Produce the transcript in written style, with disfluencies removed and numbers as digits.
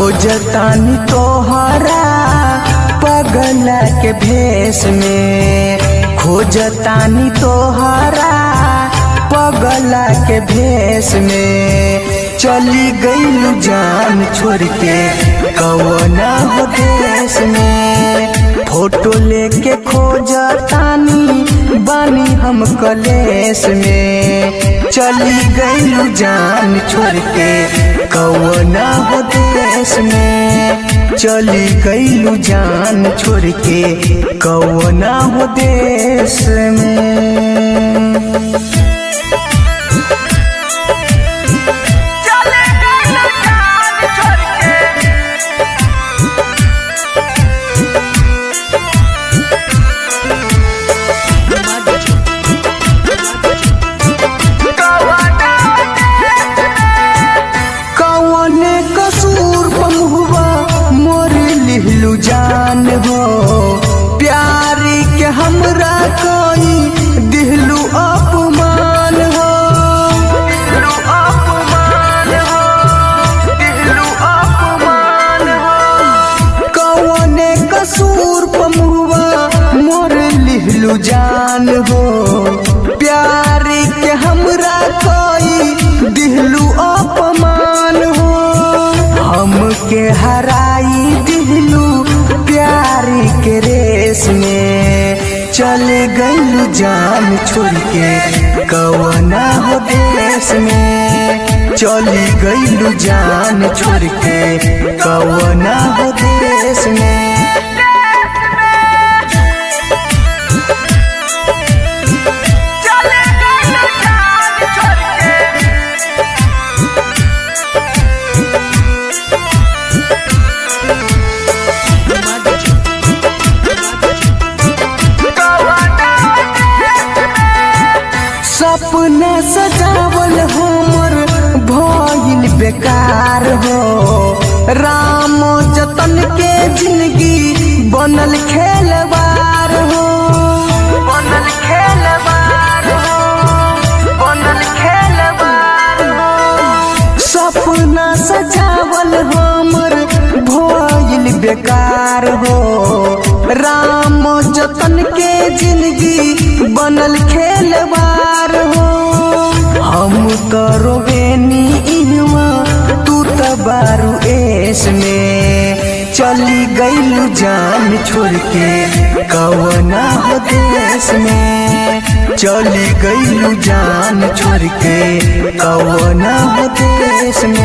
खोजतानी तोहरा पगला के भेष में, खोजतानी तोहरा पगला के भेष में। चली गईलू जान छोड़ के कवना हो देश में, फोटो लेके खोजतानी बानी हम कलेश में। चली गईलू जान छोड़ के कवना हो देश में, चली गईलू जान छोड़ के कवना हो देश में। जान हो प्यारी के हमरा कोई दिलू अपमान हो, दिलू अपमान हो, दिलू अपमान हो। कौने कसूर पमुआ मोर लिहलू जान हो, प्यारी के हमरा कोई दिलू अपमान हो। हमके हराई दिलू प्यारी के रेस में, चल गईलू जान छोड़ के कवना हो देश में। चली गईलू जान छोड़ के कवना हो देश में। सपना सजावल हमर भइल बेकार हो, राम जतन के जिंदगी बनल खेलवार हो, बनल खेलवार हो, बनल खेलवार हो। सपना सजावल हमर भइल बेकार हो, राम जतन के जिंदगी बनल खेलवार हो। हम तो रोवेनी इहवा तू तो बारू एस में, चली गईलू जान छोड़ के कवना हो देश में। चली गईलू जान छोड़ के कवना हो देश में।